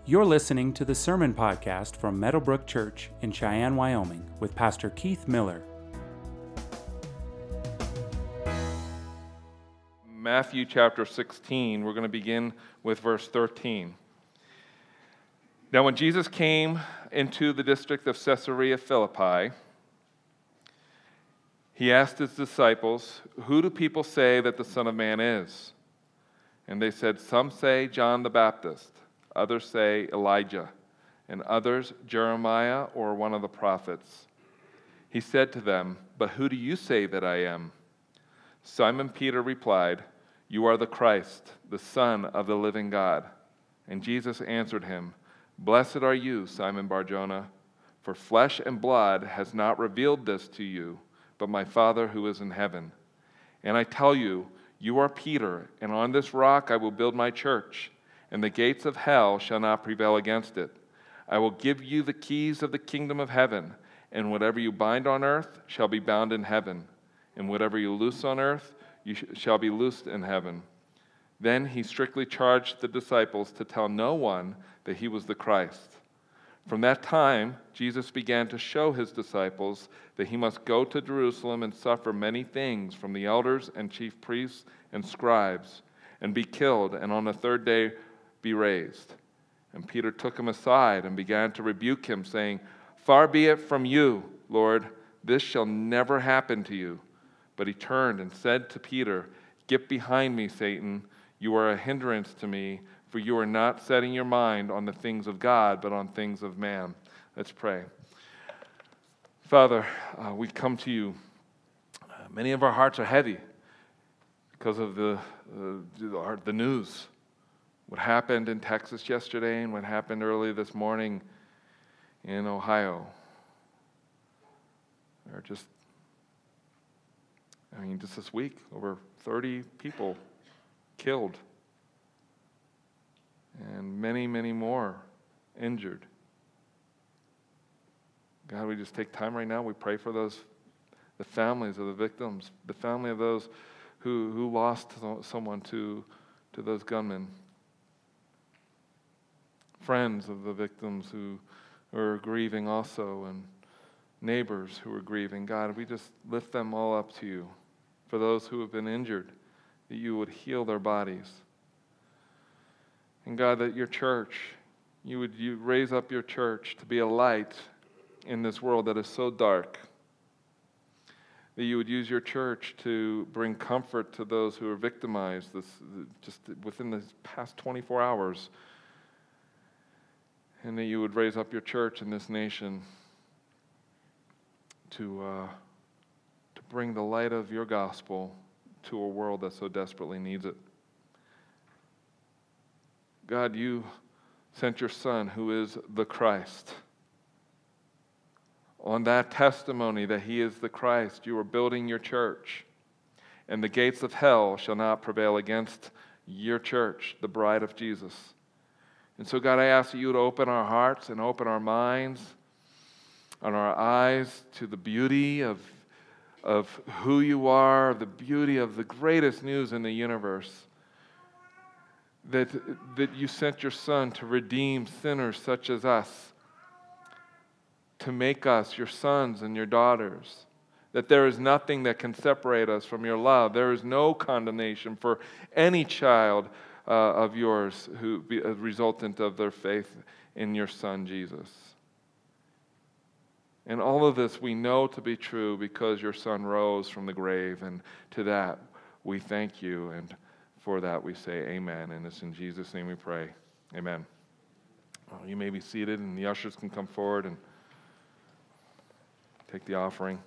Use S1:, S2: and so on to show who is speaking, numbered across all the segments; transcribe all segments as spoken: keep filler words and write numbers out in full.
S1: You're listening to the Sermon Podcast from Meadowbrook Church in Cheyenne, Wyoming, with Pastor Keith Miller.
S2: Matthew chapter sixteen, we're going to begin with verse thirteen. Now when Jesus came into the district of Caesarea Philippi, he asked his disciples, "Who do people say that the Son of Man is?" And they said, "Some say John the Baptist, others say Elijah, and others Jeremiah or one of the prophets." He said to them, "But who do you say that I am?" Simon Peter replied, "You are the Christ, the Son of the living God." And Jesus answered him, "Blessed are you, Simon Bar-Jonah, for flesh and blood has not revealed this to you, but my Father who is in heaven. And I tell you, you are Peter, and on this rock I will build my church, and the gates of hell shall not prevail against it. I will give you the keys of the kingdom of heaven, and whatever you bind on earth shall be bound in heaven, and whatever you loose on earth you sh- shall be loosed in heaven." Then he strictly charged the disciples to tell no one that he was the Christ. From that time, Jesus began to show his disciples that he must go to Jerusalem and suffer many things from the elders and chief priests and scribes, and be killed, and on the third day be raised. And Peter took him aside and began to rebuke him, saying, "Far be it from you, Lord, this shall never happen to you." But he turned and said to Peter, "Get behind me, Satan. You are a hindrance to me, for you are not setting your mind on the things of God, but on things of man." Let's pray. Father, uh, we come to you. Uh, many of our hearts are heavy because of the, uh, the, the news. What happened in Texas yesterday and what happened early this morning in Ohio. Or just, I mean, just this week, over thirty people killed. And many, many more injured. God, we just take time right now. We pray for those, the families of the victims, the family of those who, who lost someone to, to those gunmen. Friends of the victims who are grieving also, and neighbors who are grieving. God, we just lift them all up to you. For those who have been injured, that you would heal their bodies. And God, that your church, you would you raise up your church to be a light in this world that is so dark. That you would use your church to bring comfort to those who are victimized this, just within the past twenty-four hours. And that you would raise up your church in this nation to, uh, to bring the light of your gospel to a world that so desperately needs it. God, you sent your Son, who is the Christ. On that testimony that he is the Christ, you are building your church, and the gates of hell shall not prevail against your church, the bride of Jesus. And so, God, I ask that you would open our hearts and open our minds and our eyes to the beauty of, of who you are, the beauty of the greatest news in the universe. That, that you sent your Son to redeem sinners such as us, to make us your sons and your daughters, that there is nothing that can separate us from your love. There is no condemnation for any child uh, of yours who be a resultant of their faith in your Son, Jesus. And all of this we know to be true because your Son rose from the grave, and to that we thank you, and for that we say amen, and it's in Jesus' name we pray. Amen. Well, you may be seated, and the ushers can come forward and take the offering.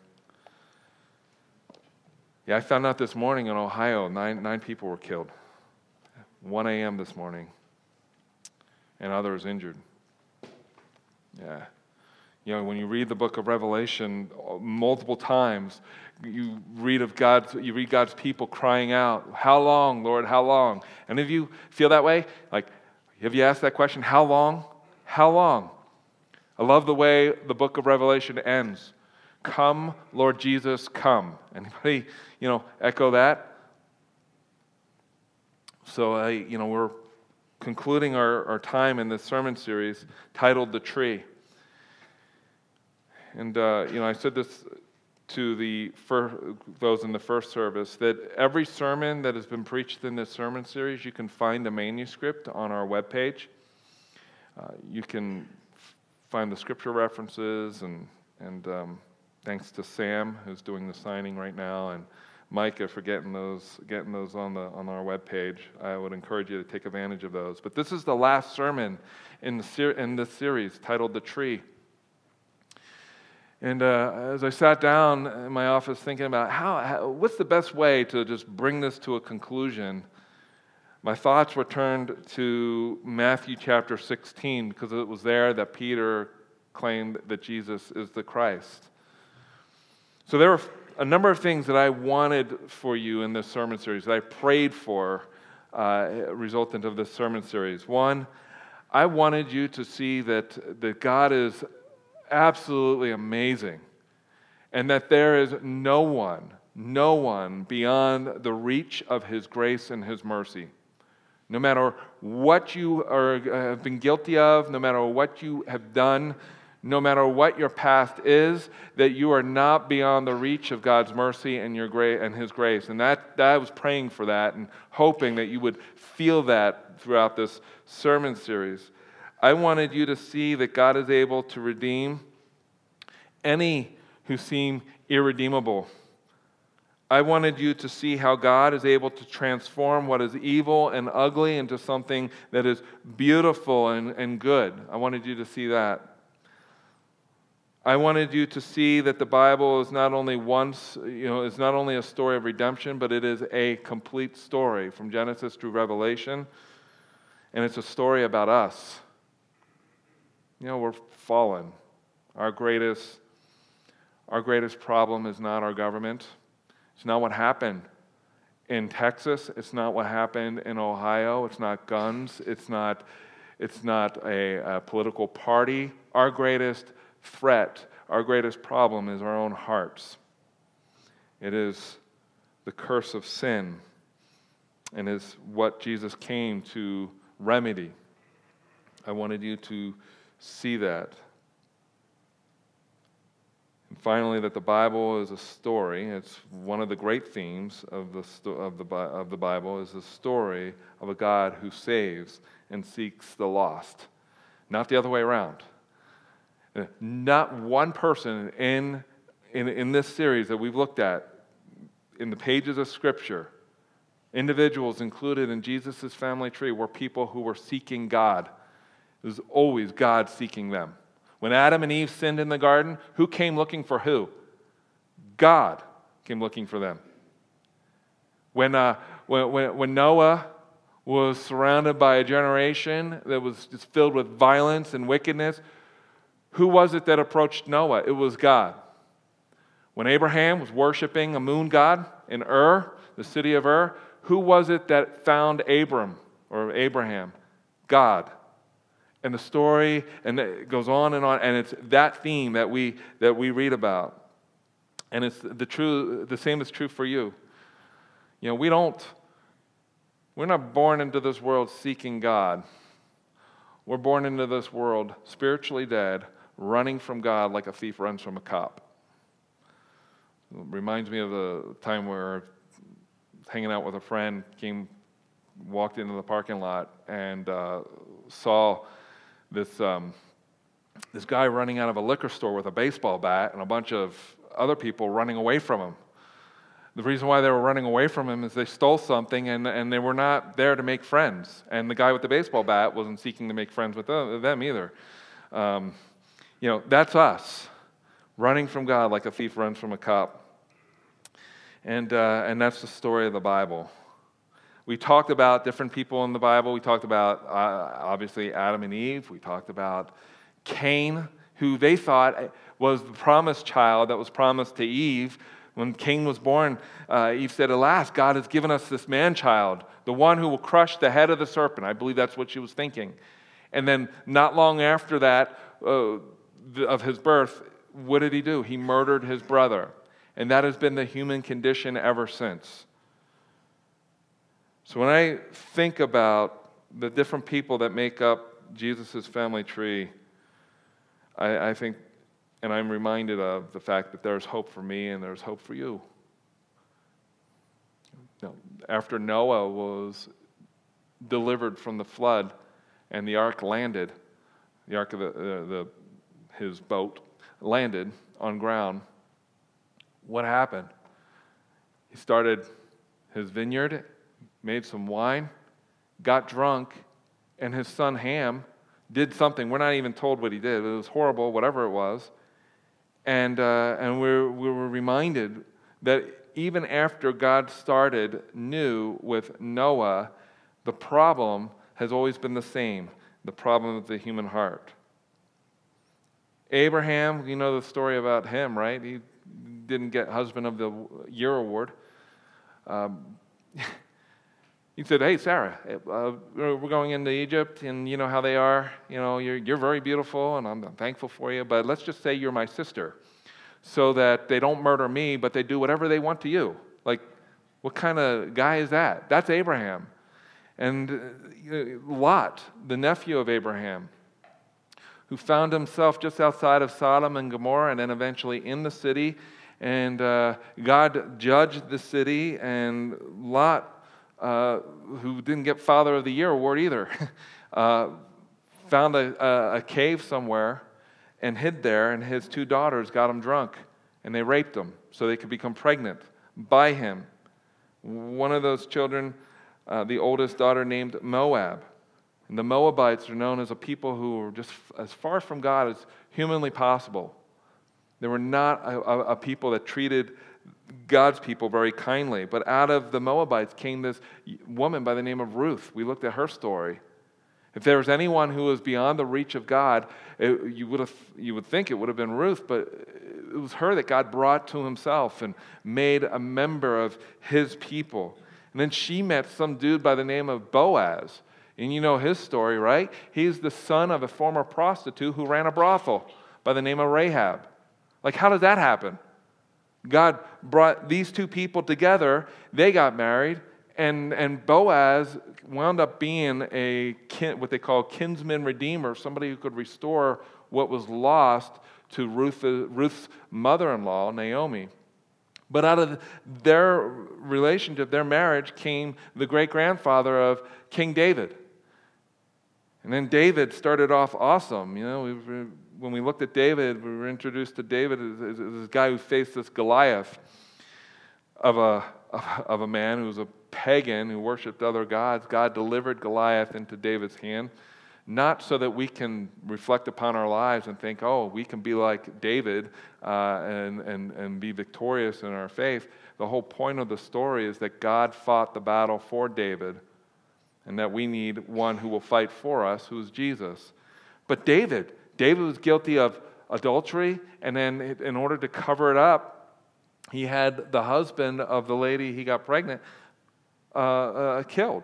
S2: Yeah, I found out this morning in Ohio, nine, nine people were killed. one a.m. this morning, and others injured. Yeah. You know, when you read the book of Revelation multiple times, you read of God's, you read God's people crying out, "How long, Lord, how long?" Any of you feel that way? Like, have you asked that question? How long? How long? I love the way the book of Revelation ends. "Come, Lord Jesus, come." Anybody, you know, echo that? So, uh, you know, we're concluding our, our time in this sermon series titled The Tree. And, uh, you know, I said this to the fir- those in the first service, that every sermon that has been preached in this sermon series, you can find a manuscript on our webpage. Uh, you can f- find the scripture references, and, and um, thanks to Sam, who's doing the signing right now, and Micah for getting those getting those on the on our webpage. I would encourage you to take advantage of those. But this is the last sermon in the ser- in this series titled "The Tree." And uh, as I sat down in my office thinking about how, how what's the best way to just bring this to a conclusion, my thoughts were turned to Matthew chapter sixteen, because it was there that Peter claimed that Jesus is the Christ. So there were a number of things that I wanted for you in this sermon series, that I prayed for, uh, resultant of this sermon series. One, I wanted you to see that, that God is absolutely amazing, and that there is no one, no one beyond the reach of His grace and His mercy. No matter what you are, have been guilty of, no matter what you have done, no matter what your past is, that you are not beyond the reach of God's mercy and your gra- and His grace. And that, that I was praying for that and hoping that you would feel that throughout this sermon series. I wanted you to see that God is able to redeem any who seem irredeemable. I wanted you to see how God is able to transform what is evil and ugly into something that is beautiful and, and good. I wanted you to see that. I wanted you to see that the Bible is not only once, you know, is not only a story of redemption, but it is a complete story from Genesis through Revelation, and it's a story about us. You know, we're fallen. Our greatest, our greatest problem is not our government. It's not what happened in Texas. It's not what happened in Ohio. It's not guns. It's not, it's not a, a political party. Our greatest threat, our greatest problem is our own hearts. It is the curse of sin, and is what Jesus came to remedy. I wanted you to see that. And finally, that the Bible is a story. It's one of the great themes of the sto- of the of the Bible is the story of a God who saves and seeks the lost, not the other way around. Not one person in, in, in this series that we've looked at, in the pages of Scripture, individuals included in Jesus' family tree were people who were seeking God. It was always God seeking them. When Adam and Eve sinned in the garden, who came looking for who? God came looking for them. When, uh, when, when, when Noah was surrounded by a generation that was just filled with violence and wickedness, who was it that approached Noah? It was God. When Abraham was worshiping a moon god in Ur, the city of Ur, who was it that found Abram or Abraham? God. And the story, and it goes on and on, and it's that theme that we that we read about. And it's the true. The same is true for you. You know, we don't. We're not born into this world seeking God. We're born into this world spiritually dead, running from God like a thief runs from a cop. It reminds me of the time where I was hanging out with a friend, came, walked into the parking lot, and uh, saw this um, this guy running out of a liquor store with a baseball bat and a bunch of other people running away from him. The reason why they were running away from him is they stole something, and, and they were not there to make friends. And the guy with the baseball bat wasn't seeking to make friends with them, them either. Um, you know, that's us, running from God like a thief runs from a cop. And uh, and that's the story of the Bible. We talked about different people in the Bible. We talked about, uh, obviously, Adam and Eve. We talked about Cain, who they thought was the promised child that was promised to Eve. When Cain was born, uh, Eve said, "Alas, God has given us this man-child, the one who will crush the head of the serpent." I believe that's what she was thinking. And then not long after that, uh, of his birth, what did he do? He murdered his brother. And that has been the human condition ever since. So when I think about the different people that make up Jesus' family tree, I, I think, and I'm reminded of the fact that there's hope for me and there's hope for you. You know, after Noah was delivered from the flood and the ark landed, the ark of the, uh, the his boat landed on ground, what happened? He started his vineyard, made some wine, got drunk, and his son Ham did something. We're not even told what he did. It was horrible, whatever it was. And uh, and we're, we were reminded that even after God started new with Noah, the problem has always been the same, the problem of the human heart. Abraham, you know the story about him, right? He didn't get Husband of the Year award. Um, he said, hey, Sarah, uh, we're going into Egypt, and you know how they are. You know, you're, you're very beautiful, and I'm, I'm thankful for you, but let's just say you're my sister, so that they don't murder me, but they do whatever they want to you. Like, what kind of guy is that? That's Abraham. And uh, Lot, the nephew of Abraham, who found himself just outside of Sodom and Gomorrah and then eventually in the city. And uh, God judged the city, and Lot, uh, who didn't get Father of the Year award either, uh, found a, a, a cave somewhere and hid there, and his two daughters got him drunk, and they raped him so they could become pregnant by him. One of those children, uh, the oldest daughter, named Moab. And the Moabites are known as a people who were just as far from God as humanly possible. They were not a, a, a people that treated God's people very kindly. But out of the Moabites came this woman by the name of Ruth. We looked at her story. If there was anyone who was beyond the reach of God, it, you would have, you would think it would have been Ruth, but it was her that God brought to himself and made a member of his people. And then she met some dude by the name of Boaz. And you know his story, right? He's the son of a former prostitute who ran a brothel by the name of Rahab. Like, how does that happen? God brought these two people together, they got married, and, and Boaz wound up being a kin, what they call kinsman redeemer, somebody who could restore what was lost to Ruth, Ruth's mother-in-law, Naomi. But out of their relationship, their marriage, came the great-grandfather of King David. And then David started off awesome. You know, we were, when we looked at David, we were introduced to David as, as, as this guy who faced this Goliath of a, of a man who was a pagan who worshipped other gods. God delivered Goliath into David's hand, not so that we can reflect upon our lives and think, oh, we can be like David uh, and, and, and be victorious in our faith. The whole point of the story is that God fought the battle for David, and that we need one who will fight for us, who is Jesus. But David, David was guilty of adultery, and then in order to cover it up, he had the husband of the lady he got pregnant uh, uh, killed.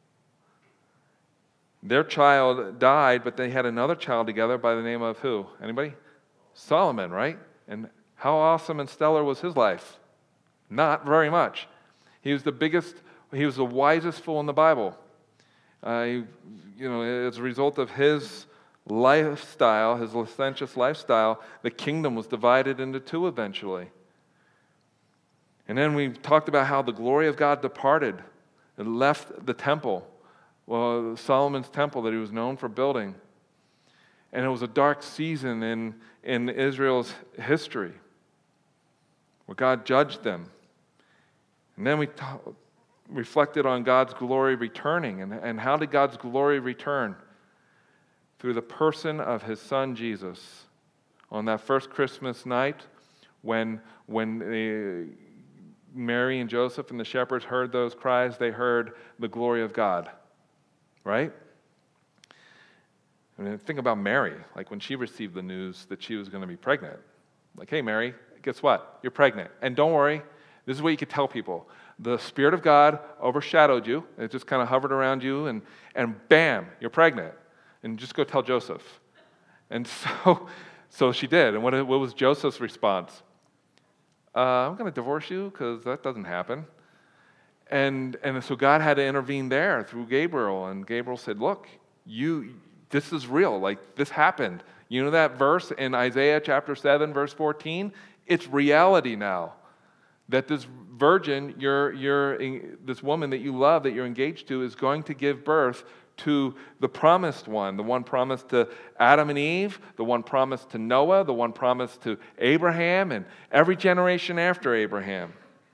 S2: Their child died, but they had another child together by the name of who? Anybody? Solomon, right? And how awesome and stellar was his life? Not very much. He was the biggest, he was the wisest fool in the Bible. Uh, he, you know, as a result of his lifestyle, his licentious lifestyle, the kingdom was divided into two eventually. And then we talked about how the glory of God departed and left the temple, well, Solomon's temple that he was known for building. And it was a dark season in, in Israel's history where God judged them. And then we talked reflected on God's glory returning. And, and how did God's glory return? Through the person of his son Jesus. On that first Christmas night, when, when the, Mary and Joseph and the shepherds heard those cries, they heard the glory of God. Right? I mean, think about Mary, like when she received the news that she was going to be pregnant. Like, hey, Mary, guess what? You're pregnant. And don't worry, this is what you could tell people. The Spirit of God overshadowed you. It just kind of hovered around you, and, and bam, you're pregnant. And just go tell Joseph. And so so she did. And what, what was Joseph's response? Uh, I'm going to divorce you because that doesn't happen. and, and so God had to intervene there through Gabriel. And Gabriel said, look, you, this is real. Like, this happened. You know that verse in Isaiah chapter seven, verse fourteen? It's reality now. That this virgin, you're, you're, this woman that you love, that you're engaged to, is going to give birth to the promised one, the one promised to Adam and Eve, the one promised to Noah, the one promised to Abraham, and every generation after Abraham.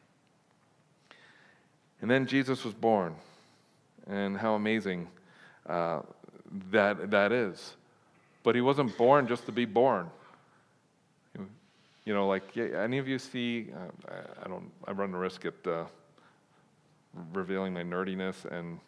S2: And then Jesus was born, and how amazing uh, that that is. But he wasn't born just to be born. You know, like, yeah, any of you see, uh, I don't, I run the risk at uh, revealing my nerdiness and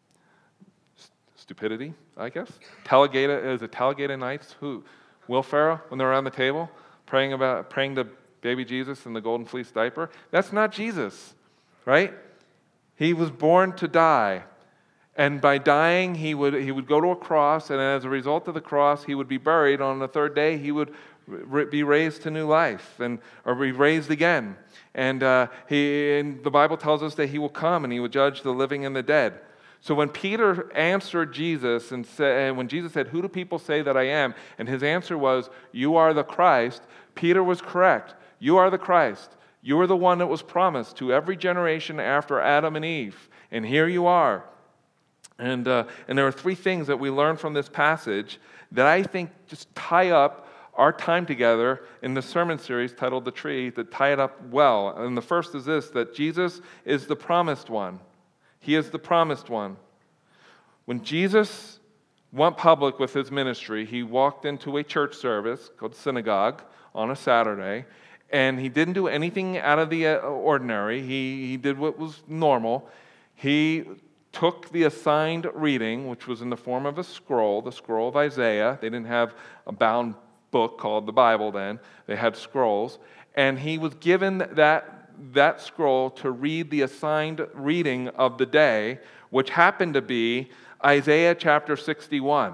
S2: st- stupidity, I guess. Talladega, is it Talladega Nights? Who? Will Ferrell, when they're around the table, praying about, praying to baby Jesus in the golden fleece diaper? That's not Jesus, right? He was born to die. And by dying, he would, he would go to a cross, and as a result of the cross, he would be buried. On the third day, he would be raised to new life, and or be raised again. And uh, he, and the Bible tells us that he will come and he will judge the living and the dead. So when Peter answered Jesus, and, say, and when Jesus said, "Who do people say that I am?" and his answer was, "You are the Christ," Peter was correct. You are the Christ. You are the one that was promised to every generation after Adam and Eve. And here you are. And uh, and there are three things that we learn from this passage that I think just tie up our time together in the sermon series titled The Tree, that tie it up well. And the first is this, that Jesus is the promised one. He is the promised one. When Jesus went public with his ministry, he walked into a church service called synagogue on a Saturday, and he didn't do anything out of the ordinary. He, he did what was normal. He took the assigned reading, which was in the form of a scroll, the scroll of Isaiah. They didn't have a bound book called the Bible then. They had scrolls. And he was given that, that scroll to read the assigned reading of the day, which happened to be Isaiah chapter sixty-one.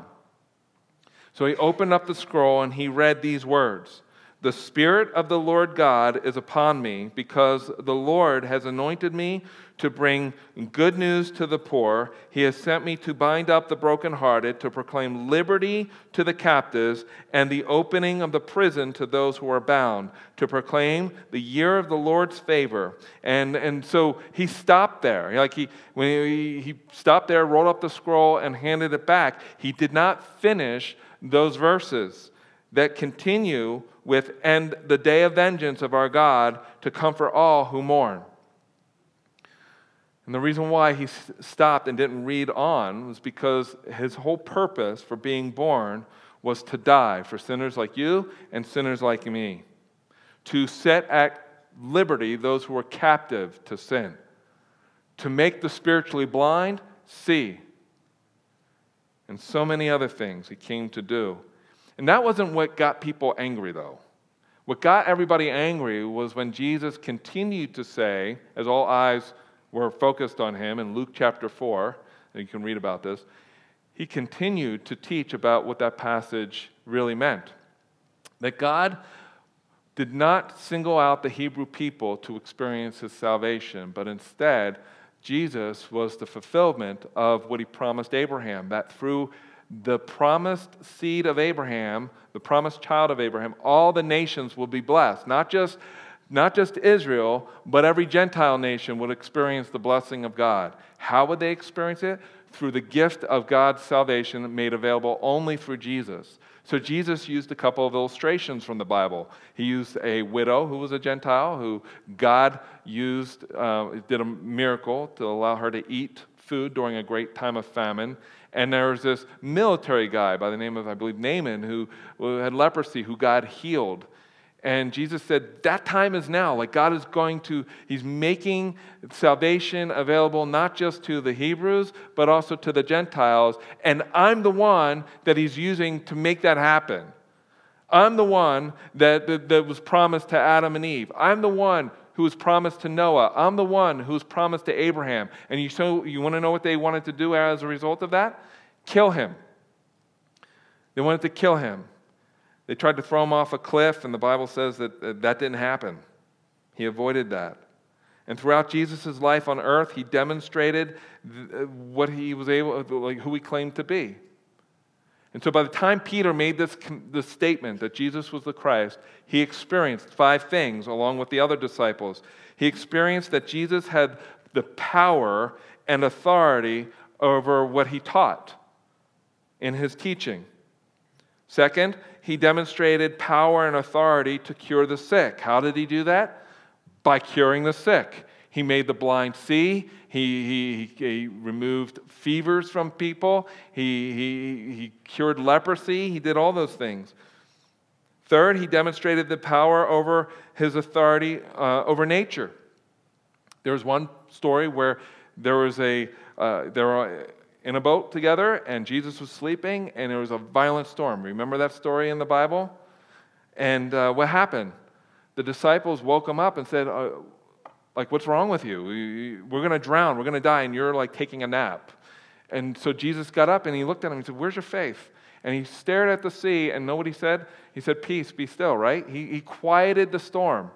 S2: So he opened up the scroll and he read these words. "The Spirit of the Lord God is upon me, because the Lord has anointed me to bring good news to the poor. He has sent me to bind up the brokenhearted, to proclaim liberty to the captives, and the opening of the prison to those who are bound, to proclaim the year of the Lord's favor." And, and so he stopped there. Like he, when he, he stopped there, rolled up the scroll, and handed it back. He did not finish those verses that continue with, "And the day of vengeance of our God to comfort all who mourn." And the reason why he stopped and didn't read on was because his whole purpose for being born was to die for sinners like you and sinners like me, to set at liberty those who were captive to sin, to make the spiritually blind see, and so many other things he came to do. And that wasn't what got people angry, though. What got everybody angry was when Jesus continued to say, as all eyes were focused on him in Luke chapter four, and you can read about this, he continued to teach about what that passage really meant. That God did not single out the Hebrew people to experience his salvation, but instead, Jesus was the fulfillment of what he promised Abraham, that through the promised seed of Abraham, the promised child of Abraham, all the nations will be blessed. Not just, not just Israel, but every Gentile nation would experience the blessing of God. How would they experience it? Through the gift of God's salvation made available only through Jesus. So Jesus used a couple of illustrations from the Bible. He used a widow who was a Gentile, who God used, uh, did a miracle to allow her to eat food during a great time of famine. And there was this military guy by the name of, I believe, Naaman, who, who had leprosy, who God healed. And Jesus said, that time is now. Like God is going to, he's making salvation available not just to the Hebrews, but also to the Gentiles. And I'm the one that he's using to make that happen. I'm the one that, that, that was promised to Adam and Eve. I'm the one who was promised to Noah. I'm the one who was promised to Abraham. And you, so, you want to know what they wanted to do as a result of that? Kill him. They wanted to kill him. They tried to throw him off a cliff, and the Bible says that that didn't happen. He avoided that. And throughout Jesus' life on earth, he demonstrated what he was able, like who he claimed to be. And so by the time Peter made this, this statement that Jesus was the Christ, he experienced five things along with the other disciples. He experienced that Jesus had the power and authority over what he taught in his teaching. Second, he demonstrated power and authority to cure the sick. How did he do that? By curing the sick. He made the blind see. He, he, he removed fevers from people. He, he, he cured leprosy. He did all those things. Third, he demonstrated the power over his authority uh, over nature. There was one story where there was a uh, there were in a boat together, and Jesus was sleeping, and there was a violent storm. Remember that story in the Bible? And uh, what happened? The disciples woke him up and said, uh, like, what's wrong with you? We, we're going to drown. We're going to die, and you're like taking a nap. And so Jesus got up, and he looked at him and said, where's your faith? And he stared at the sea, and know what he said? He said, peace, be still, right? He, he quieted the storm.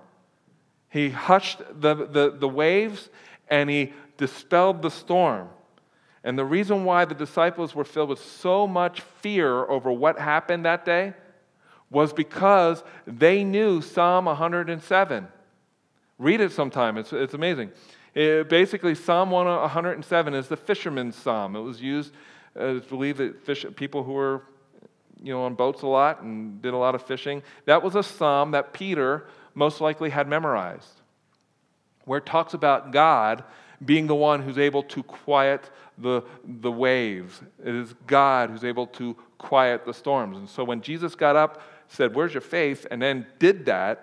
S2: He hushed the, the, the waves, and he dispelled the storm. And the reason why the disciples were filled with so much fear over what happened that day was because they knew Psalm one hundred seven. Read it sometime. It's, it's amazing. It, basically, Psalm one hundred seven is the fisherman's psalm. It was used, uh, it's believed that fish, people who were you know, on boats a lot and did a lot of fishing, that was a psalm that Peter most likely had memorized, where it talks about God being the one who's able to quiet the, the waves. It is God who's able to quiet the storms. And so when Jesus got up, said, where's your faith? And then did that,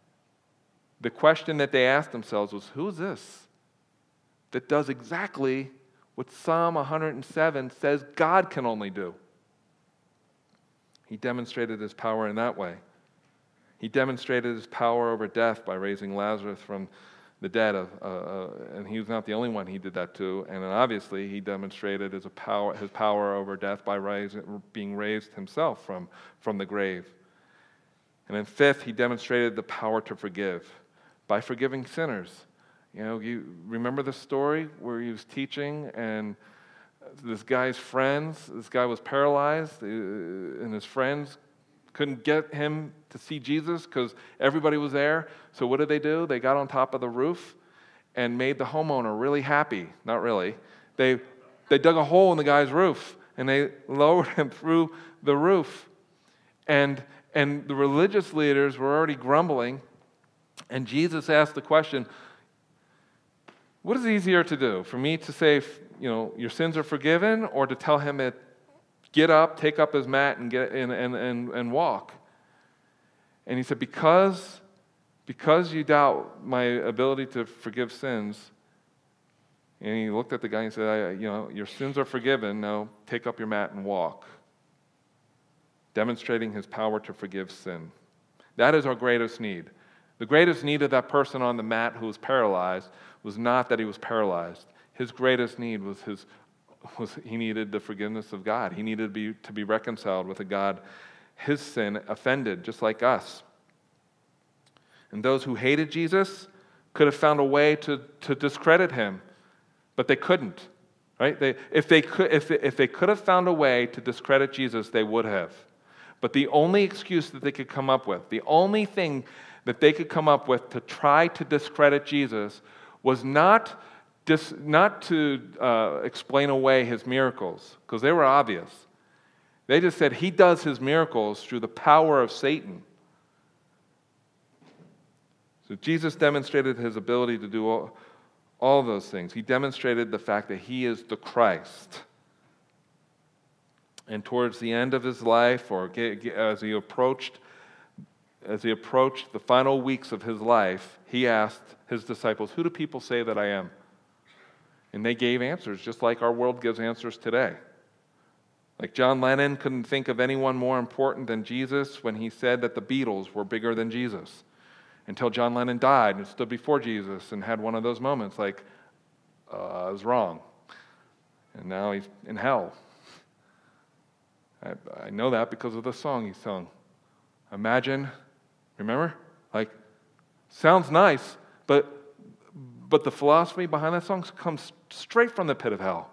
S2: the question that they asked themselves was, who is this that does exactly what Psalm one hundred seven says God can only do? He demonstrated his power in that way. He demonstrated his power over death by raising Lazarus from the dead, of, uh, uh, and he was not the only one he did that to. And then obviously he demonstrated his power, his power over death by raising, being raised himself from, from the grave. And then fifth, he demonstrated the power to forgive by forgiving sinners. You know, you remember the story where he was teaching, and this guy's friends, this guy was paralyzed, and his friends couldn't get him to see Jesus because everybody was there. So what did they do? They got on top of the roof and made the homeowner really happy. Not really. They they dug a hole in the guy's roof, and they lowered him through the roof. And, and the religious leaders were already grumbling, and Jesus asked the question, what is easier to do? For me to say, you know, your sins are forgiven, or to tell him it, get up, take up his mat, and get and, and, and, and walk? And he said, because, because you doubt my ability to forgive sins, and he looked at the guy and said, I, you know, your sins are forgiven, now take up your mat and walk. Demonstrating his power to forgive sin. That is our greatest need. The greatest need of that person on the mat who was paralyzed was not that he was paralyzed. His greatest need was his was he needed the forgiveness of God. He needed to be, to be reconciled with a God his sin offended, just like us. And those who hated Jesus could have found a way to, to discredit him, but they couldn't. Right? They, if they could, if they, if they could have found a way to discredit Jesus, they would have. But the only excuse that they could come up with, the only thing that they could come up with to try to discredit Jesus was not Just not to uh, explain away his miracles, because they were obvious. They just said he does his miracles through the power of Satan. So Jesus demonstrated his ability to do all, all those things. He demonstrated the fact that he is the Christ. And towards the end of his life, or as he approached, as he approached the final weeks of his life, he asked his disciples, "Who do people say that I am?" And they gave answers, just like our world gives answers today. Like John Lennon couldn't think of anyone more important than Jesus when he said that the Beatles were bigger than Jesus, until John Lennon died and stood before Jesus and had one of those moments like, uh, I was wrong. And now he's in hell. I, I know that because of the song he sung. Imagine, remember? Like, sounds nice, but but the philosophy behind that song comes straight from the pit of hell.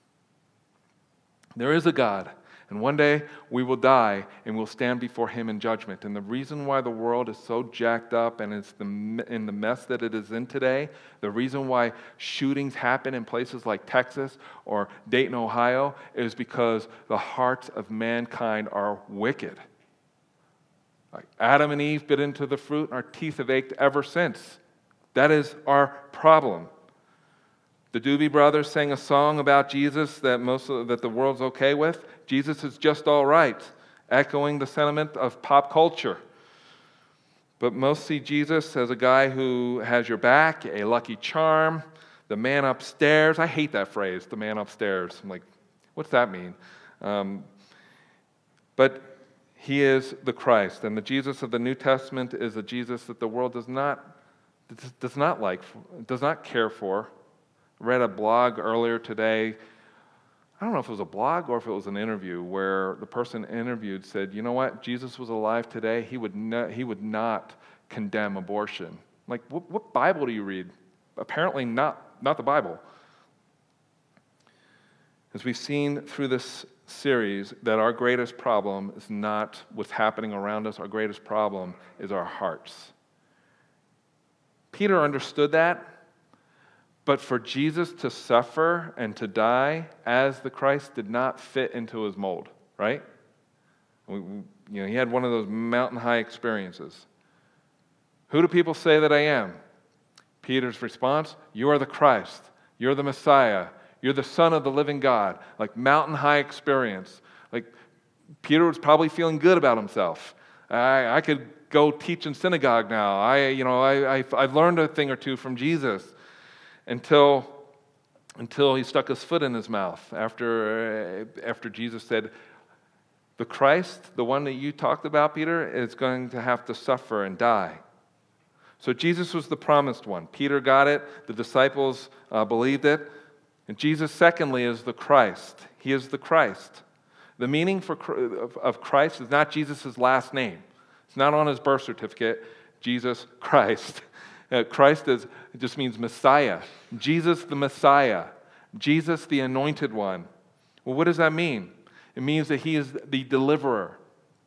S2: There is a God, and one day we will die and we'll stand before Him in judgment. And the reason why the world is so jacked up and it's the, in the mess that it is in today, the reason why shootings happen in places like Texas or Dayton, Ohio, is because the hearts of mankind are wicked. Like Adam and Eve bit into the fruit and our teeth have ached ever since. That is our problem. The Doobie Brothers sang a song about Jesus that most of, that the world's okay with. Jesus is just all right, echoing the sentiment of pop culture. But most see Jesus as a guy who has your back, a lucky charm, the man upstairs. I hate that phrase, the man upstairs. I'm like, what's that mean? Um, but He is the Christ, and the Jesus of the New Testament is a Jesus that the world does not does not like, does not care for. I read a blog earlier today. I don't know if it was a blog or if it was an interview where the person interviewed said, you know what, Jesus was alive today, he would not, he would not condemn abortion. Like, what, what Bible do you read? Apparently not, not the Bible. As we've seen through this series, that our greatest problem is not what's happening around us. Our greatest problem is our hearts. Peter understood that. But for Jesus to suffer and to die as the Christ did not fit into his mold, right? We, we, you know, he had one of those mountain high experiences. Who do people say that I am? Peter's response, you are the Christ. You're the Messiah. You're the Son of the living God. Like mountain high experience. Like Peter was probably feeling good about himself. I, I could go teach in synagogue now. I, you know, I, I, I've learned a thing or two from Jesus. Until, until he stuck his foot in his mouth after, uh, after Jesus said, the Christ, the one that you talked about, Peter, is going to have to suffer and die. So Jesus was the promised one. Peter got it. The disciples uh, believed it. And Jesus, secondly, is the Christ. He is the Christ. The meaning for, of Christ is not Jesus' last name. It's not on his birth certificate, Jesus Christ. Uh, Christ is, it just means Messiah. Jesus the Messiah. Jesus the Anointed One. Well, what does that mean? It means that He is the deliverer.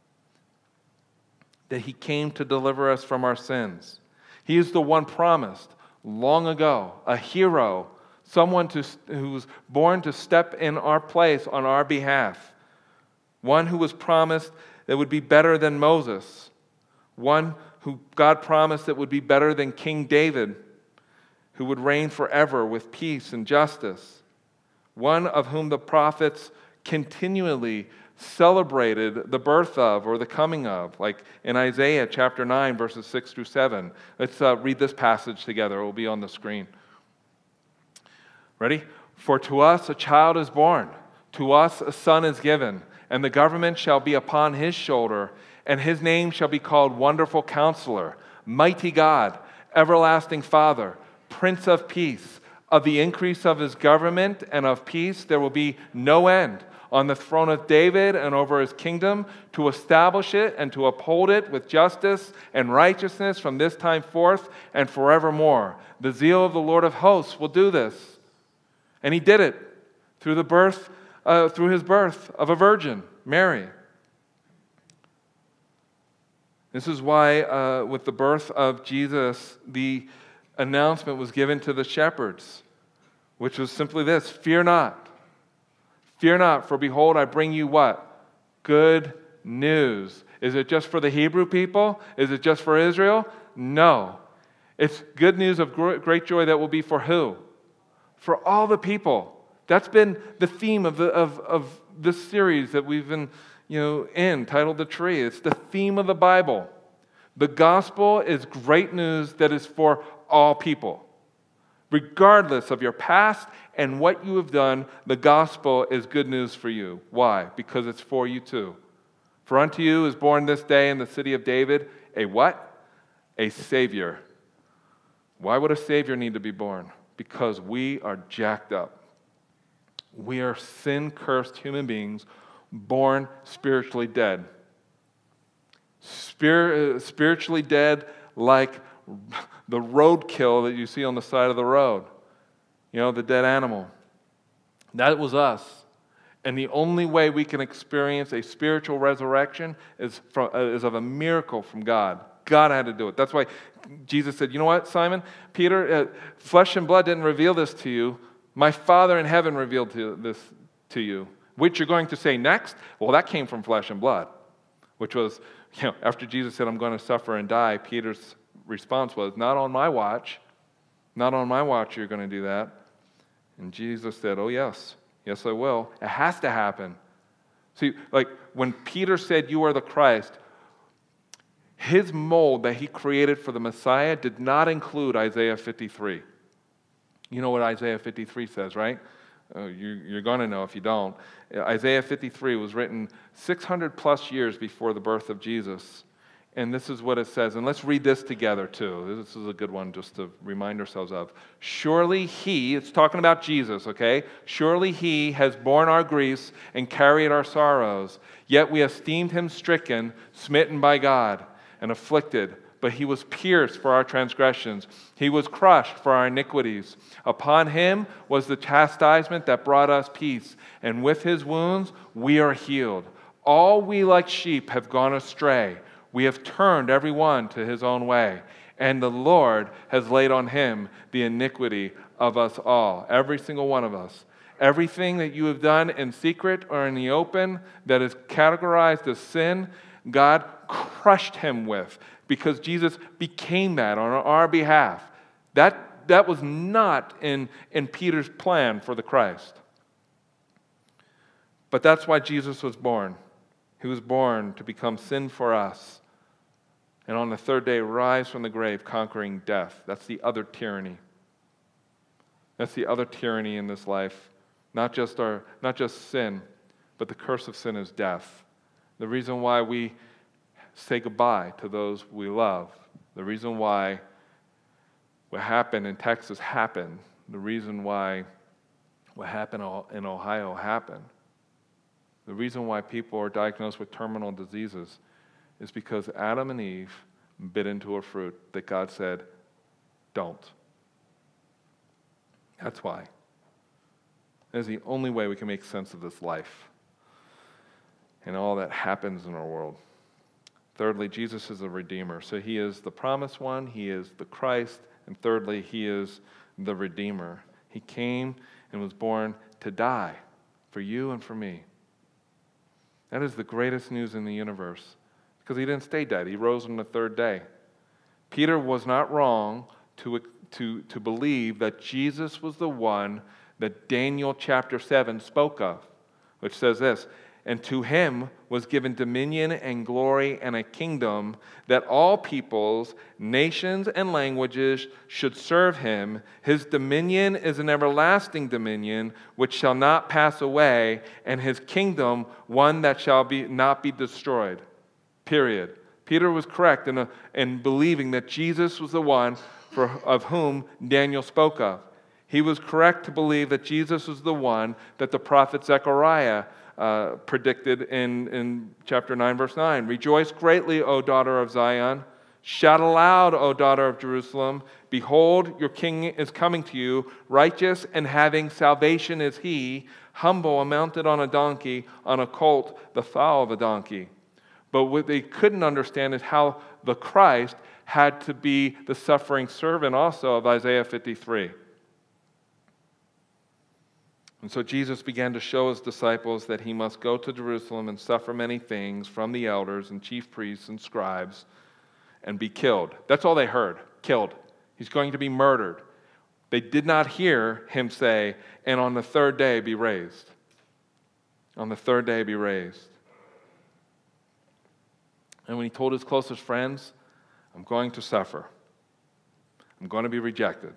S2: That He came to deliver us from our sins. He is the one promised long ago, a hero, someone to, who was born to step in our place on our behalf. One who was promised that would be better than Moses. One who God promised that would be better than King David, who would reign forever with peace and justice. One of whom the prophets continually celebrated the birth of or the coming of, like in Isaiah chapter nine, verses six through seven. Let's uh, read this passage together. It will be on the screen. Ready? For to us a child is born, to us a son is given, and the government shall be upon his shoulder, and his name shall be called Wonderful Counselor, Mighty God, Everlasting Father, Prince of Peace. Of the increase of his government and of peace there will be no end on the throne of David and over his kingdom, to establish it and to uphold it with justice and righteousness from this time forth and forevermore. The zeal of the Lord of hosts will do this. And he did it through the birth, uh, through his birth of a virgin, Mary. This is why, uh, with the birth of Jesus, the announcement was given to the shepherds, which was simply this: fear not. Fear not, for behold, I bring you what? Good news. Is it just for the Hebrew people? Is it just for Israel? No. It's good news of great joy that will be for who? For all the people. That's been the theme of, the, of, of this series that we've been you know, in, titled The Tree. It's the theme of the Bible. The gospel is great news that is for all people. Regardless of your past and what you have done, the gospel is good news for you. Why? Because it's for you too. For unto you is born this day in the city of David a what? A Savior. Why would a Savior need to be born? Because we are jacked up. We are sin-cursed human beings born spiritually dead. Spir- spiritually dead like, the roadkill that you see on the side of the road. You know, the dead animal. That was us. And the only way we can experience a spiritual resurrection is, from, uh, is of a miracle from God. God had to do it. That's why Jesus said, you know what, Simon, Peter, uh, flesh and blood didn't reveal this to you. My Father in heaven revealed to this to you. Which you're going to say next? Well, that came from flesh and blood. Which was, you know, after Jesus said, I'm going to suffer and die, Peter's response was, not on my watch. Not on my watch you're going to do that. And Jesus said, oh yes, yes I will. It has to happen. See, like when Peter said, you are the Christ, his mold that he created for the Messiah did not include Isaiah fifty-three. You know what Isaiah fifty-three says, right? Uh, you, you're going to know if you don't. Isaiah fifty-three was written six hundred plus years before the birth of Jesus. And this is what it says. And let's read this together too. This is a good one just to remind ourselves of. Surely he, it's talking about Jesus, okay? Surely he has borne our griefs and carried our sorrows. Yet we esteemed him stricken, smitten by God, and afflicted. But he was pierced for our transgressions. He was crushed for our iniquities. Upon him was the chastisement that brought us peace. And with his wounds we are healed. All we like sheep have gone astray. We have turned every one to his own way. And the Lord has laid on him the iniquity of us all. Every single one of us. Everything that you have done in secret or in the open that is categorized as sin, God crushed him with. Because Jesus became that on our behalf. That, that was not in, in Peter's plan for the Christ. But that's why Jesus was born. He was born to become sin for us. And on the third day, rise from the grave, conquering death. That's the other tyranny. That's the other tyranny in this life. Not just our, not just sin, but the curse of sin is death. The reason why we say goodbye to those we love. The reason why what happened in Texas happened. The reason why what happened in Ohio happened. The reason why people are diagnosed with terminal diseases is because Adam and Eve bit into a fruit that God said, don't. That's why. That is the only way we can make sense of this life and all that happens in our world. Thirdly, Jesus is a redeemer. So he is the promised one, he is the Christ, and thirdly, he is the redeemer. He came and was born to die for you and for me. That is the greatest news in the universe. Because he didn't stay dead. He rose on the third day. Peter was not wrong to, to, to believe that Jesus was the one that Daniel chapter seven spoke of, which says this, and to him was given dominion and glory and a kingdom that all peoples, nations, and languages should serve him. His dominion is an everlasting dominion which shall not pass away, and his kingdom one that shall be not be destroyed. Period. Peter was correct in, a, in believing that Jesus was the one for, of whom Daniel spoke of. He was correct to believe that Jesus was the one that the prophet Zechariah uh, predicted in, in chapter nine, verse nine. Rejoice greatly, O daughter of Zion. Shout aloud, O daughter of Jerusalem. Behold, your king is coming to you. Righteous and having salvation is he. Humble and mounted on a donkey, on a colt, the foal of a donkey. But what they couldn't understand is how the Christ had to be the suffering servant also of Isaiah fifty-three. And so Jesus began to show his disciples that he must go to Jerusalem and suffer many things from the elders and chief priests and scribes and be killed. That's all they heard, killed. He's going to be murdered. They did not hear him say, and on the third day be raised. On the third day be raised. And when he told his closest friends, I'm going to suffer. I'm going to be rejected.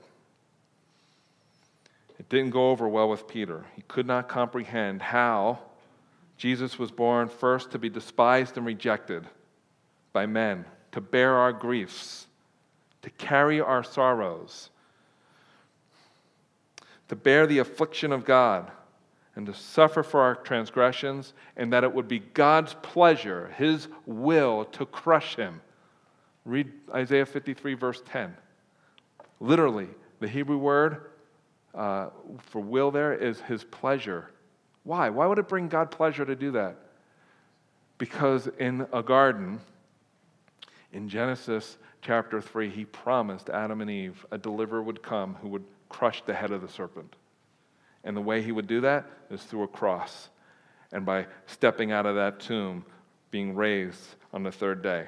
S2: It didn't go over well with Peter. He could not comprehend how Jesus was born first to be despised and rejected by men, to bear our griefs, to carry our sorrows, to bear the affliction of God, and to suffer for our transgressions, and that it would be God's pleasure, his will, to crush him. Read Isaiah fifty-three, verse ten. Literally, the Hebrew word uh, for will there is his pleasure. Why? Why would it bring God pleasure to do that? Because in a garden, in Genesis chapter three, he promised Adam and Eve a deliverer would come who would crush the head of the serpent. And the way he would do that is through a cross and by stepping out of that tomb, being raised on the third day.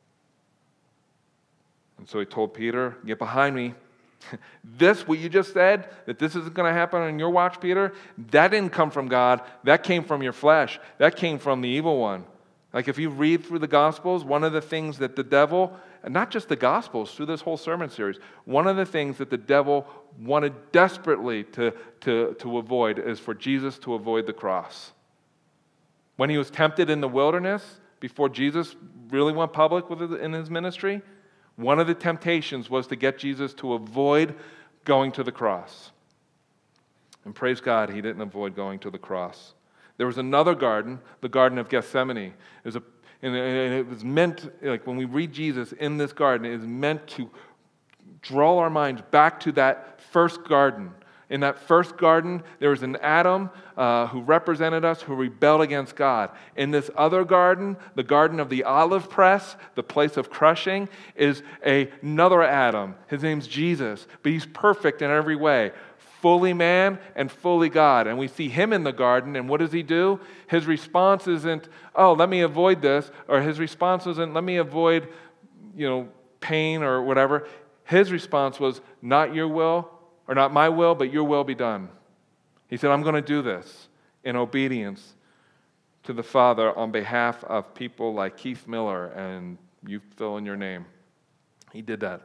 S2: And so he told Peter, get behind me. This, what you just said, that this isn't going to happen on your watch, Peter, that didn't come from God. That came from your flesh. That came from the evil one. Like if you read through the Gospels, one of the things that the devil, and not just the Gospels, through this whole sermon series, one of the things that the devil wanted desperately to, to, to avoid is for Jesus to avoid the cross. When he was tempted in the wilderness, before Jesus really went public with it in his ministry, one of the temptations was to get Jesus to avoid going to the cross. And praise God, he didn't avoid going to the cross. There was another garden, the Garden of Gethsemane. It was, a, and it was meant, like when we read Jesus in this garden, it is meant to draw our minds back to that first garden. In that first garden, there was an Adam uh, who represented us, who rebelled against God. In this other garden, the garden of the olive press, the place of crushing, is a, another Adam. His name's Jesus, but he's perfect in every way. Fully man and fully God. And we see him in the garden, and what does he do? His response isn't, oh, let me avoid this, or his response isn't, let me avoid, you know, pain or whatever. His response was, not your will, or not my will, but your will be done. He said, I'm going to do this in obedience to the Father on behalf of people like Keith Miller, and you fill in your name. He did that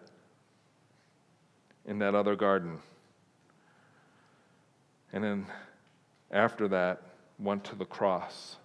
S2: in that other garden. And then after that, went to the cross.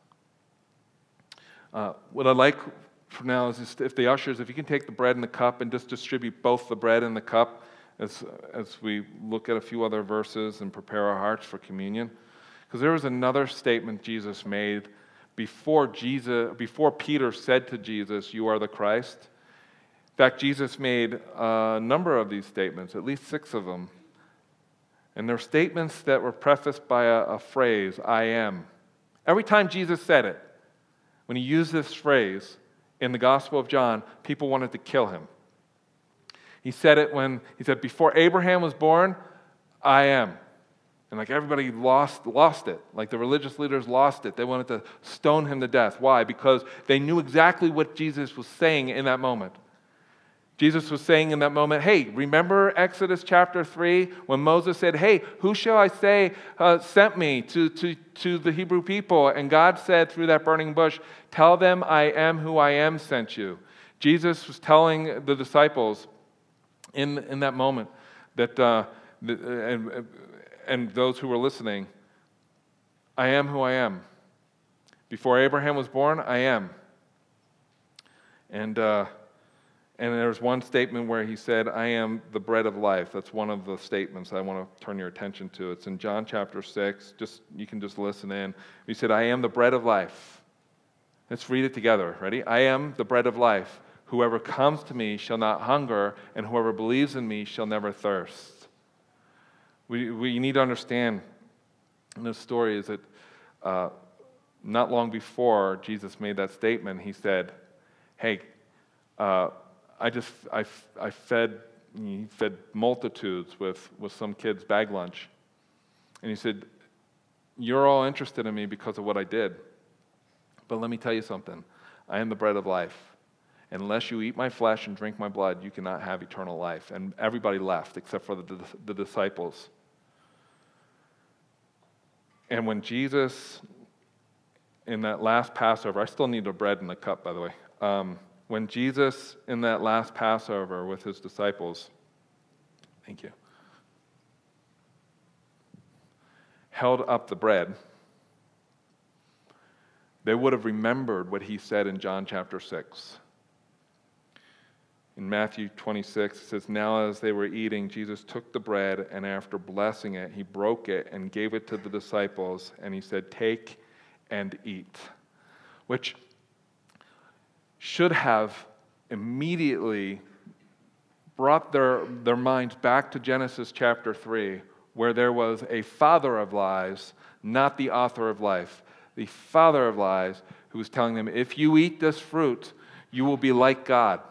S2: Uh, what I'd like for now is just if the ushers, if you can take the bread and the cup and just distribute both the bread and the cup as, as we look at a few other verses and prepare our hearts for communion. Because there was another statement Jesus made before Jesus, before Peter said to Jesus, you are the Christ. In fact, Jesus made a number of these statements, at least six of them. And they're statements that were prefaced by a, a phrase, I am. Every time Jesus said it, when he used this phrase in the Gospel of John, people wanted to kill him. He said it when he said, before Abraham was born, I am. And like everybody lost, lost it. Like the religious leaders lost it. They wanted to stone him to death. Why? Because they knew exactly what Jesus was saying in that moment. Jesus was saying in that moment, hey, remember Exodus chapter three when Moses said, hey, who shall I say uh, sent me to, to, to the Hebrew people? And God said through that burning bush, tell them I am who I am sent you. Jesus was telling the disciples in, in that moment that, uh, the, and, and those who were listening, I am who I am. Before Abraham was born, I am. And... Uh, And there's one statement where he said, I am the bread of life. That's one of the statements I want to turn your attention to. It's in John chapter six. Just you can just listen in. He said, I am the bread of life. Let's read it together. Ready? I am the bread of life. Whoever comes to me shall not hunger, and whoever believes in me shall never thirst. We, we need to understand in this story is that uh, not long before Jesus made that statement, he said, hey, uh, I just, I, I fed, he fed multitudes with, with some kid's bag lunch. And he said, you're all interested in me because of what I did. But let me tell you something. I am the bread of life. Unless you eat my flesh and drink my blood, you cannot have eternal life. And everybody left except for the, the disciples. And when Jesus, in that last Passover, I still need the bread and the cup, by the way. Um, When Jesus, in that last Passover with his disciples, thank you, held up the bread, they would have remembered what he said in John chapter six. In Matthew twenty-six, it says, now as they were eating, Jesus took the bread, and after blessing it, he broke it and gave it to the disciples, and he said, take and eat, which should have immediately brought their, their minds back to Genesis chapter three, where there was a father of lies, not the author of life. The father of lies who was telling them, if you eat this fruit, you will be like God.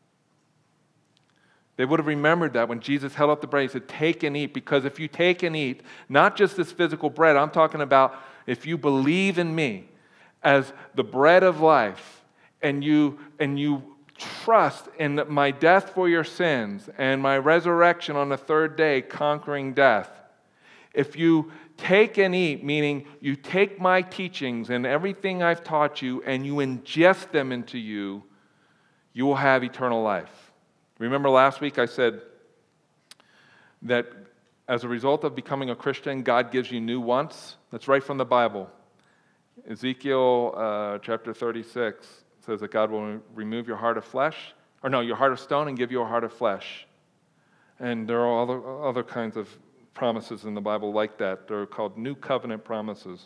S2: They would have remembered that when Jesus held up the bread, he said, take and eat, because if you take and eat, not just this physical bread, I'm talking about if you believe in me as the bread of life, and you and you trust in my death for your sins and my resurrection on the third day, conquering death. If you take and eat, meaning you take my teachings and everything I've taught you and you ingest them into you, you will have eternal life. Remember last week I said that as a result of becoming a Christian, God gives you new wants? That's right from the Bible. Ezekiel uh, chapter thirty-six says that God will remove your heart of flesh, or no, your heart of stone and give you a heart of flesh. And there are other, other kinds of promises in the Bible like that. They're called new covenant promises.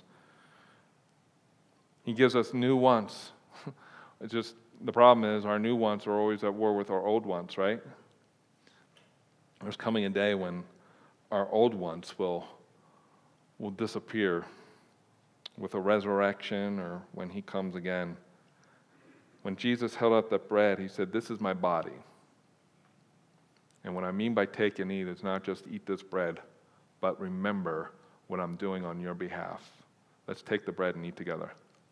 S2: He gives us new wants. It's just, the problem is our new wants are always at war with our old wants, right? There's coming a day when our old wants will, will disappear with a resurrection or when he comes again. When Jesus held up that bread, he said, this is my body. And what I mean by take and eat is not just eat this bread, but remember what I'm doing on your behalf. Let's take the bread and eat together.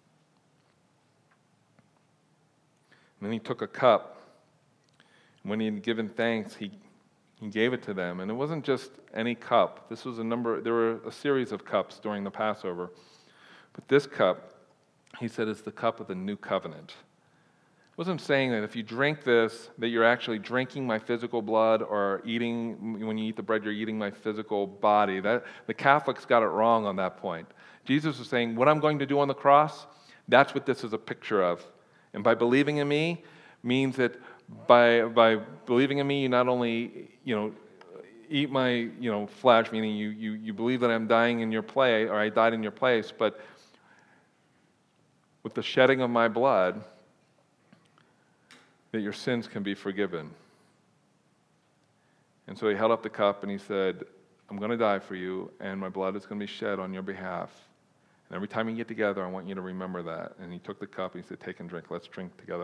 S2: And then he took a cup. And when he had given thanks, he, he gave it to them. And it wasn't just any cup. This was a number, there were a series of cups during the Passover. But this cup, he said, is the cup of the new covenant. It wasn't saying that if you drink this, that you're actually drinking my physical blood, or eating, when you eat the bread, you're eating my physical body. That, the Catholics got it wrong on that point. Jesus was saying, what I'm going to do on the cross, that's what this is a picture of. And by believing in me means that by by believing in me, you not only, you know, eat my, you know, flesh, meaning you you you believe that I'm dying in your place, or I died in your place, but with the shedding of my blood, that your sins can be forgiven. And so he held up the cup and he said, I'm going to die for you, and my blood is going to be shed on your behalf. And every time you get together, I want you to remember that. And he took the cup and he said, take and drink. Let's drink together.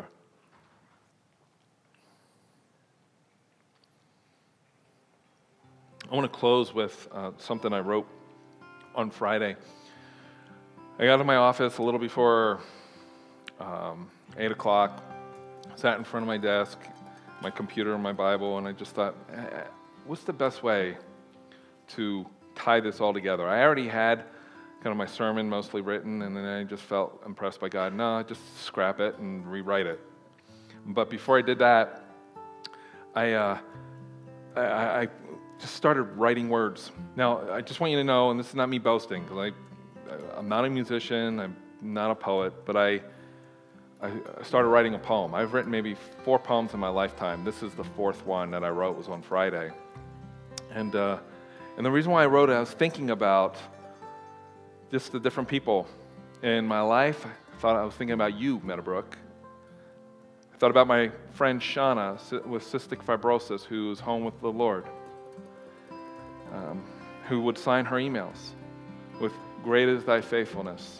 S2: I want to close with uh, something I wrote on Friday. I got to my office a little before um, eight o'clock, sat in front of my desk, my computer and my Bible, and I just thought, eh, what's the best way to tie this all together? I already had kind of my sermon mostly written, and then I just felt impressed by God. No, just scrap it and rewrite it. But before I did that, I, uh, I, I just started writing words. Now, I just want you to know, and this is not me boasting, because I, I'm not a musician, I'm not a poet, but I, I started writing a poem. I've written maybe four poems in my lifetime. This is the fourth one that I wrote, was on Friday. And uh, and the reason why I wrote it, I was thinking about just the different people in my life. I thought I was thinking about you, Meadowbrook. I thought about my friend Shauna with cystic fibrosis, who is home with the Lord, um, who would sign her emails with "Great is thy faithfulness."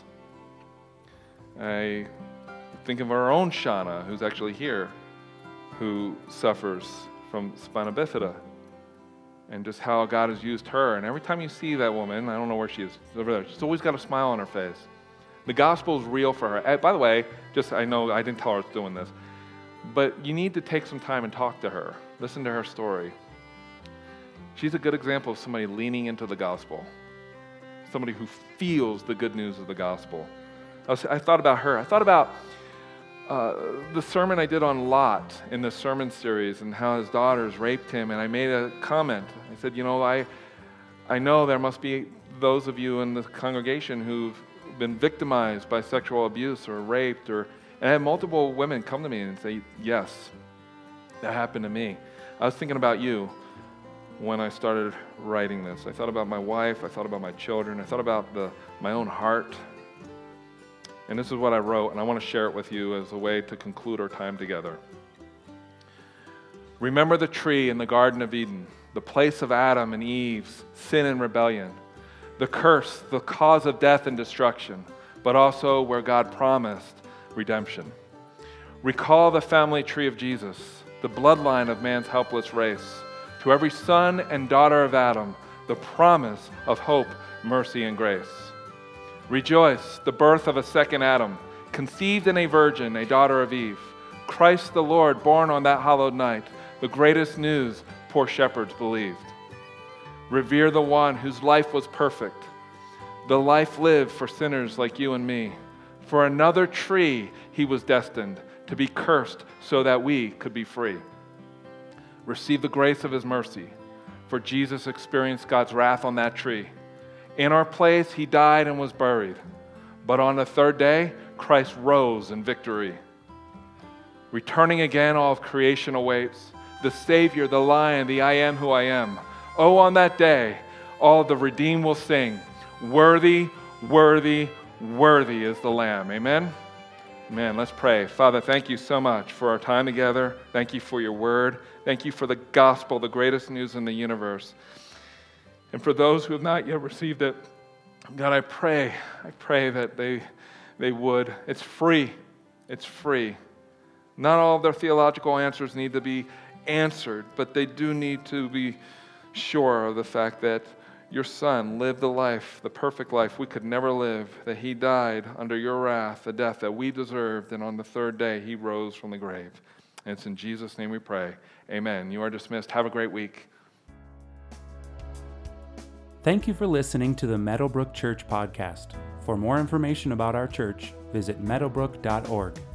S2: I think of our own Shauna, who's actually here, who suffers from spina bifida, and just how God has used her. And every time you see that woman, I don't know where she is, over there, she's always got a smile on her face. The gospel is real for her. And by the way, just I know I didn't tell her I was doing this, but you need to take some time and talk to her. Listen to her story. She's a good example of somebody leaning into the gospel, somebody who feels the good news of the gospel. I, was, I thought about her. I thought about Uh, the sermon I did on Lot in the sermon series, and how his daughters raped him, and I made a comment. I said, you know, I I know there must be those of you in the congregation who've been victimized by sexual abuse or raped, or and I had multiple women come to me and say, yes, that happened to me. I was thinking about you when I started writing this. I thought about my wife, I thought about my children, I thought about the my own heart. And this is what I wrote, and I want to share it with you as a way to conclude our time together. Remember the tree in the Garden of Eden, the place of Adam and Eve's sin and rebellion, the curse, the cause of death and destruction, but also where God promised redemption. Recall the family tree of Jesus, the bloodline of man's helpless race. To every son and daughter of Adam, the promise of hope, mercy, and grace. Rejoice, the birth of a second Adam, conceived in a virgin, a daughter of Eve. Christ the Lord, born on that hallowed night, the greatest news poor shepherds believed. Revere the one whose life was perfect, the life lived for sinners like you and me. For another tree he was destined to be cursed so that we could be free. Receive the grace of his mercy, for Jesus experienced God's wrath on that tree. In our place he died and was buried, but on the third day Christ rose in victory. Returning again, all of creation awaits, the Savior, the Lion, the I am who I am. Oh, on that day, all the redeemed will sing, worthy, worthy, worthy is the Lamb. Amen? Amen. Let's pray. Father, thank you so much for our time together. Thank you for your word. Thank you for the gospel, the greatest news in the universe. And for those who have not yet received it, God, I pray, I pray that they, they would. It's free. It's free. Not all of their theological answers need to be answered, but they do need to be sure of the fact that your Son lived the life, the perfect life we could never live, that he died under your wrath, the death that we deserved, and on the third day he rose from the grave. And it's in Jesus' name we pray. Amen. You are dismissed. Have a great week.
S1: Thank you for listening to the Meadowbrook Church podcast. For more information about our church, visit meadowbrook dot org.